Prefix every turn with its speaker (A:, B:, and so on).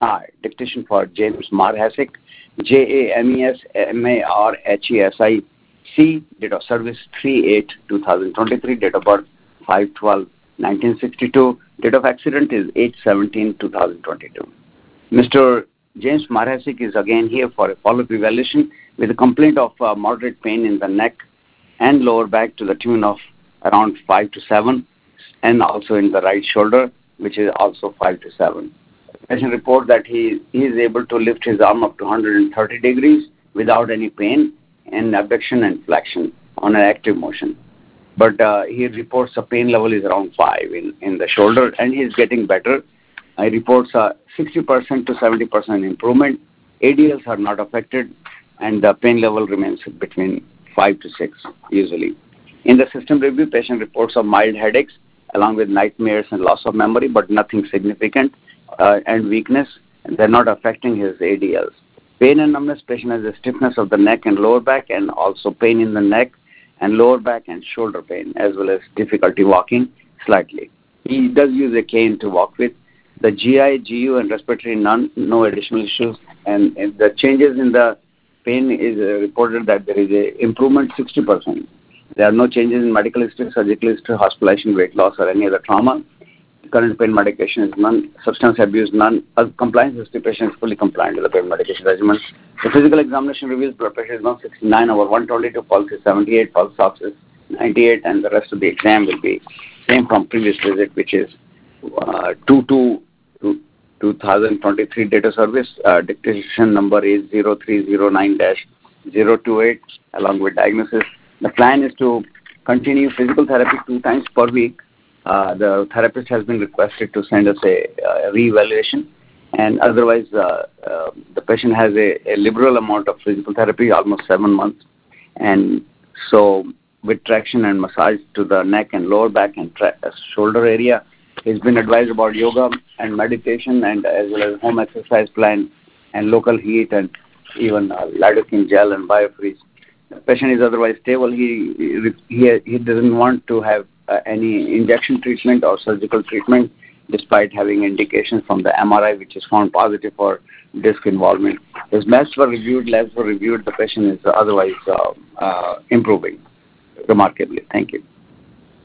A: Dictation for James Marhesic, JAMESMARHESIC, date of service 3/8/2023, date of birth 5/12/1962, date of accident is 8/17/2022. Mr. James Marhesic is again here for a follow-up evaluation with a complaint of moderate pain in the neck and lower back to the tune of around 5 to 7, and also in the right shoulder, which is also 5 to 7. Patient report that he is able to lift his arm up to 130 degrees without any pain and abduction and flexion on an active motion. But he reports the pain level is around 5 in the shoulder, and he is getting better. He reports a 60% to 70% improvement. ADLs are not affected, and the pain level remains between 5 to 6 usually. In the system review, patient reports of mild headaches along with nightmares and loss of memory, but nothing significant, and weakness, and they're not affecting his ADLs. Pain and numbness, patient has a stiffness of the neck and lower back, and also pain in the neck and lower back and shoulder pain, as well as difficulty walking slightly. He does use a cane to walk with. The GI, GU, and respiratory, no additional issues. And the changes in the pain is reported that there is a improvement 60%. There are no changes in medical history, surgical history, hospitalization, weight loss, or any other trauma. Current pain medication is none. Substance abuse, none. Compliance history, patient is fully compliant with the pain medication regimen. The physical examination reveals blood pressure is 169/122, pulse is 78, pulse ox is 98, and the rest of the exam will be same from previous visit, which is 2/2/2023 data service. Dictation number is 0309-028, along with diagnosis. The plan is to continue physical therapy 2 times per week. The therapist has been requested to send us a re-evaluation, and otherwise the patient has a liberal amount of physical therapy, almost 7 months, and so with traction and massage to the neck and lower back and shoulder area. He's been advised about yoga and meditation, and as well as home exercise plan and local heat and even lidocaine gel and biofreeze. The patient is otherwise stable. He doesn't want to have any injection treatment or surgical treatment, despite having indications from the MRI, which is found positive for disc involvement. His meds were reviewed, labs were reviewed. The patient is otherwise improving remarkably. Thank you.